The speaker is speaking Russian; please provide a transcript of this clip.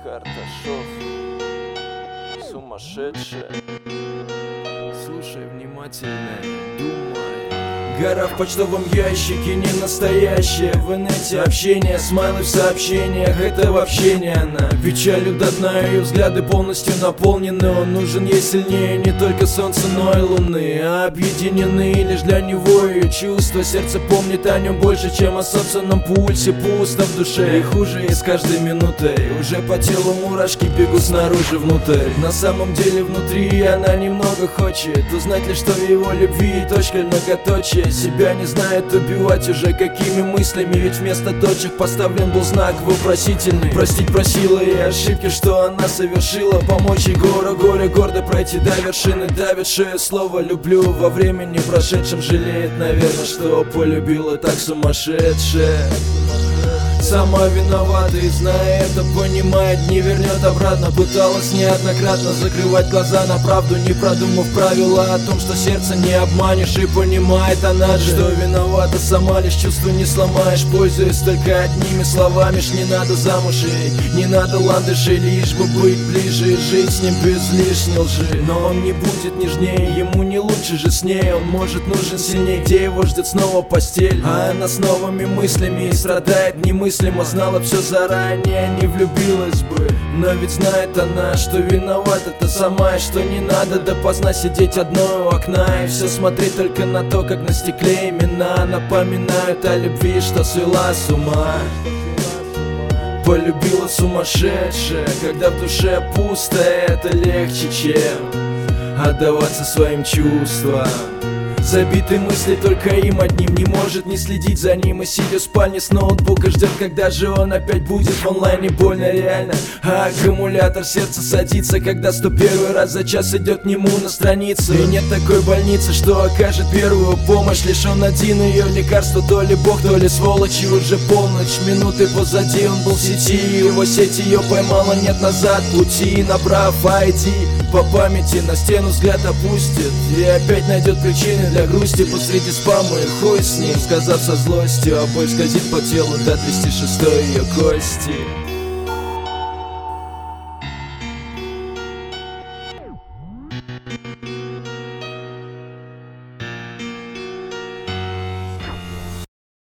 Карташов, сумасшедшая. Слушай внимательно и думай. Гора в почтовом ящике не настоящая. В инете общение, смайлы в сообщениях, это вообще не она. Печалью до дна, ее взгляды полностью наполнены. Он нужен ей сильнее не только солнца, но и луны. А объединены лишь для него ее чувства. Сердце помнит о нем больше, чем о собственном пульсе. Пусто в душе и хуже и с каждой минутой. Уже по телу мурашки бегут снаружи внутрь. На самом деле внутри она немного хочет узнать лишь, что в его любви точка многоточие. Себя не знает убивать уже какими мыслями. Ведь вместо точек поставлен был знак вопросительный. Простить просила и ошибки, что она совершила. Помочь ей горе гордо пройти до вершины. Давившее слово люблю во времени прошедшем. Жалеет, наверное, что полюбила так сумасшедшая. Сама виновата и зная это, понимает, не вернет обратно. Пыталась неоднократно закрывать глаза на правду, не продумав правила о том, что сердце не обманешь. И понимает она же, что виновата сама, лишь чувства не сломаешь, пользуясь только одними словами. Ж не надо замуж и не надо ландышей, лишь бы быть ближе и жить с ним без лишней лжи. Но он не будет нежнее, ему не лучше же с ней. Он может нужен сильнее, где его ждет снова постель. А она с новыми мыслями и страдает немыслимо. Знала все заранее, не влюбилась бы. Но ведь знает она, что виновата-то сама. И что не надо допоздна сидеть одной у окна. И все смотреть только на то, как на стекле имена напоминают о любви, что свела с ума. Полюбила сумасшедшая, когда в душе пусто, это легче, чем отдаваться своим чувствам. Забитый мысли только им одним, не может не следить за ним. И сидя в спальне с ноутбука ждет, когда же он опять будет в онлайне. Больно реально, а аккумулятор сердца садится, когда 101 раз за час идет к нему на страницу. И нет такой больницы, что окажет первую помощь. Лишь он один ее лекарство, то ли бог, то ли сволочь. И уже полночь, минуты позади, он был в сети. Его сеть ее поймала, нет назад пути. Набрав ID по памяти, на стену взгляд опустит и опять найдет причины для грусти посреди спама. И хуй с ним, сказав со злостью, а боль скользит по телу до 206 ее кости.